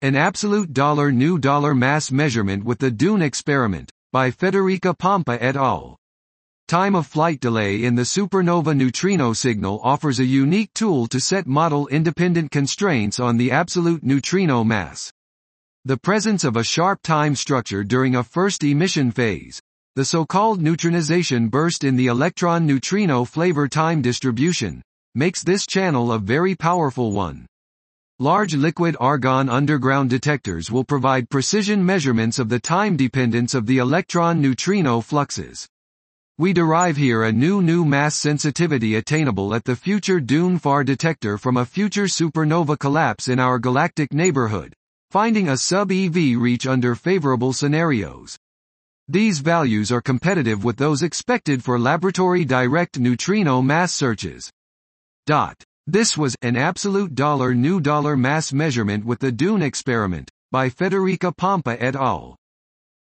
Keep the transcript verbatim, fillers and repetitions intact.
An absolute dollar new dollar mass measurement with the Dune experiment, by Federica Pompa et al. Time of flight delay in the supernova neutrino signal offers a unique tool to set model-independent constraints on the absolute neutrino mass. The presence of a sharp time structure during a first emission phase, the so-called neutronization burst in the electron-neutrino flavor time distribution, makes this channel a very powerful one. Large liquid argon underground detectors will provide precision measurements of the time dependence of the electron-neutrino fluxes. We derive here a new new mass sensitivity attainable at the future Dune Far detector from a future supernova collapse in our galactic neighborhood, finding a sub-E V reach under favorable scenarios. These values are competitive with those expected for laboratory direct neutrino mass searches. Dot. This was an absolute dollar new dollar mass measurement with the Dune experiment, by Federica Pompa et al.